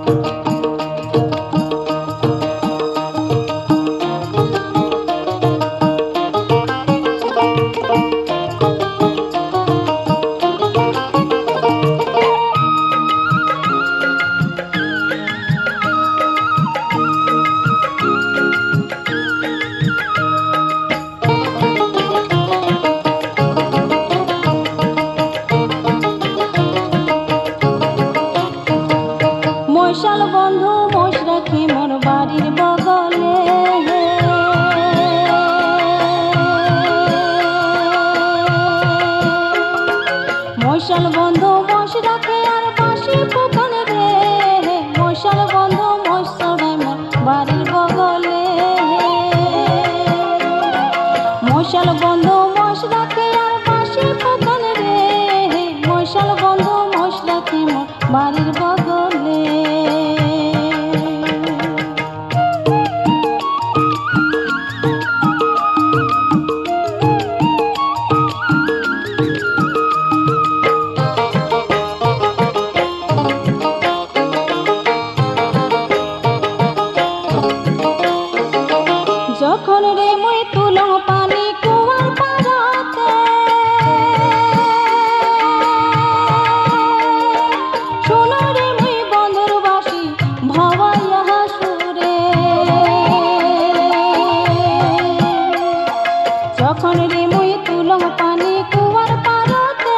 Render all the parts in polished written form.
মশাল বন্ধু মোষ রাখি মোর বাড়ির বগলে, মশাল বন্ধু মোষ রাখে আর বাঁশি ফুকানে রে, মশাল বন্ধু মোষ চড়াই মোর বাড়ির বগলে, মশাল বন্ধু মোষ রাখে আর বাঁশি ফুকানে রে, মশাল বন্ধু মোষ রাখি মোর বাড়ির বগলে। যখন রে মই তুলং পানি কুয়ার পাড়াতে, শোনো রে মই বন্ধুর বাঁশি ভাওয়াইয়া সুরে, যখন রে মই তুলং পানি কুয়ার পাড়াতে,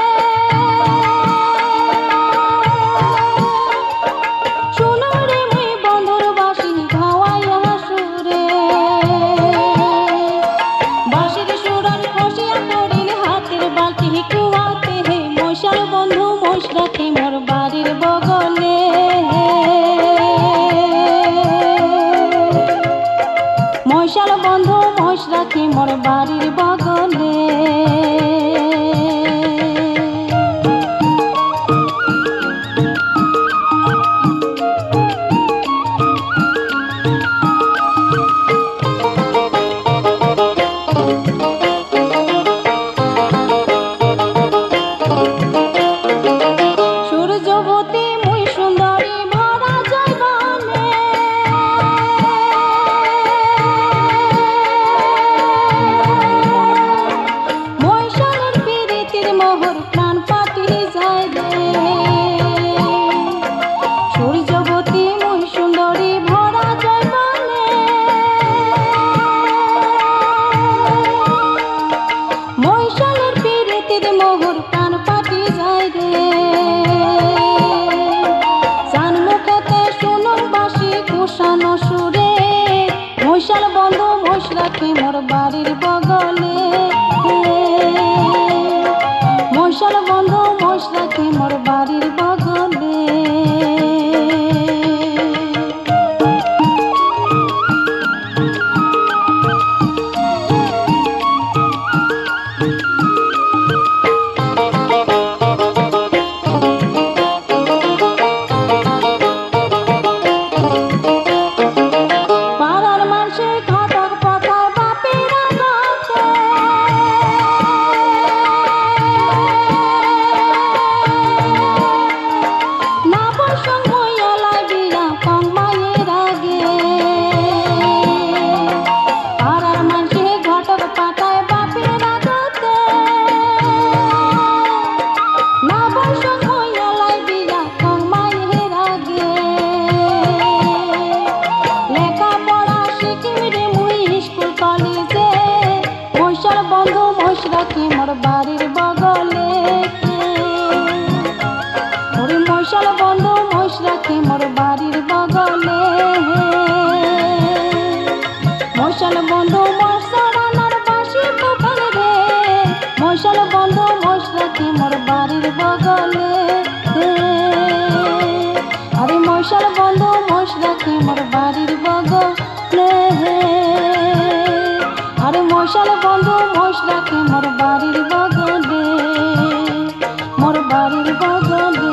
শোনো রে মই বন্ধুর বাঁশি ভাওয়াইয়া সুরে, বাঁশির সুরার খসিয়া পড়িল হাতের বালতি কুয়াতে, মশাল বন্ধু মোষ রাখি মোর বাড়ির বগলে, মশাল বন্ধু মোষ রাখি মোর বাড়ির বগলে। সূর্যবতী মুই সুন্দরী ভরা জয়বনে, মশালের পিরিতির মোহর প্রাণ পাটি যায় রে, সূর্যবতী মুই সুন্দরী ভরা জয়বনে, মশালের পিরিতির মোহর প্রাণ পাটি যায় রে, কুষানো সুরে, মশাল বন্ধু মোষ রাখি মোর বাড়ির বগলে, মশাল বন্ধু মোষ রাখি মোর বাড়ির বগলে। বন্ধু মোষ রাখি মোর বাড়ির বগলে, ওরে মশাল বন্ধু মোষ রাখি মোর বাড়ির বগলে, মশাল বন্ধু মোষ চড়ানোর বাঁশি ফুকানে রে, মশাল বন্ধু মোষ রাখি মোর বাড়ির বগলে, আরে মশাল বন্ধু মোষ রাখি মোর বাড়ির বগলে, আরে মশাল বন্ধু মোষ রাখি মোর বাড়ির বগলে, মোর বাড়ির বগলে।